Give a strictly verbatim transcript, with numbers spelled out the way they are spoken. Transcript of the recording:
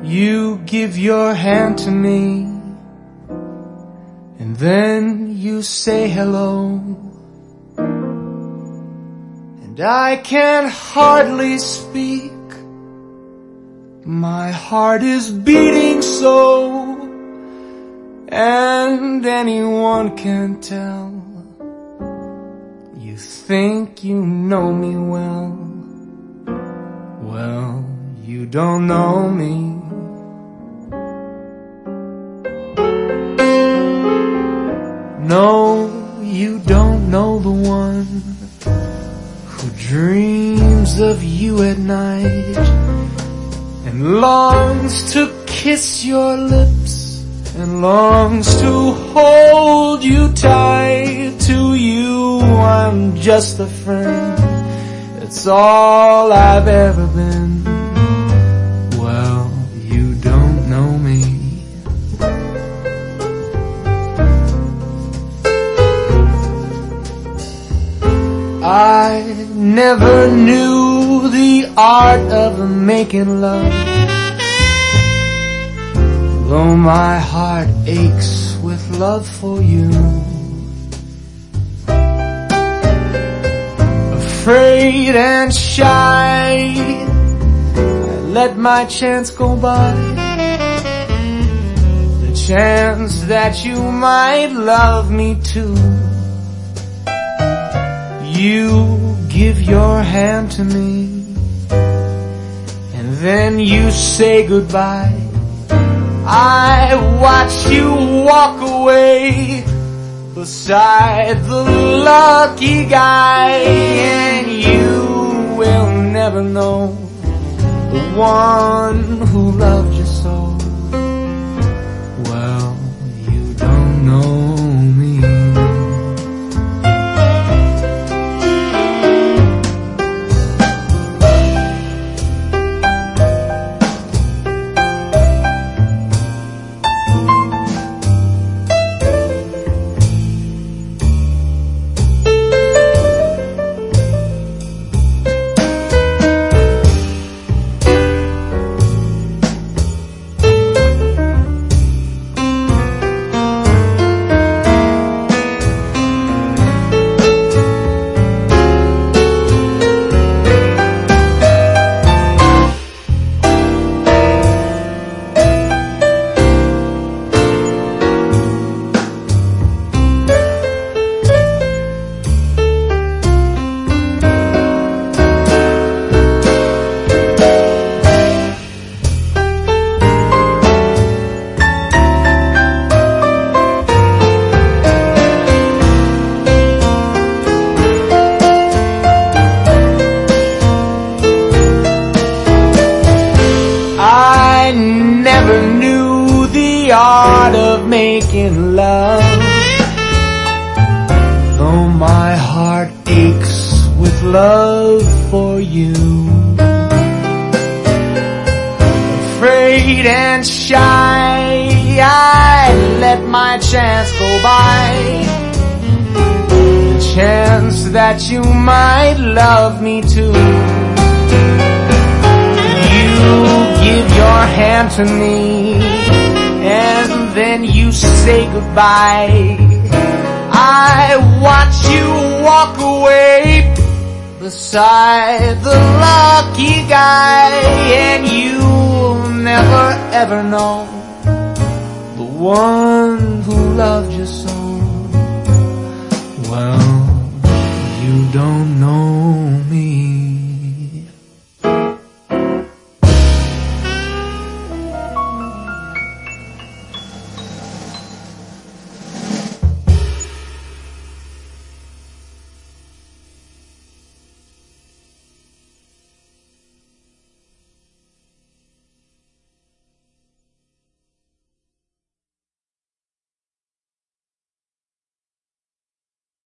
You give your hand to me, and then you say hello, and I can hardly speak. My heart is beating so, and anyone can tell. You think you know me well. Well, you don't know me. No, you don't know the one who dreams of you at night and longs to kiss your lips and longs to hold you tight. To you, I'm just a friend. It's all I've ever been. Well, you don't know me. I never knew the art of making love, though my heart aches with love for you. Afraid and shy, I let my chance go by, the chance that you might love me too. You give your hand to me, and then you say goodbye. I watch you walk away beside the lucky guy, and you will never know the one who loved you so. Well, you don't know me. I never knew the art of making love, though my heart aches with love for you. Afraid and shy, I let my chance go by, the chance that you might love me too. Give your hand to me, and then you say goodbye. I watch you walk away beside the lucky guy, and you'll never ever know the one who loved you so. Well, you don't know me.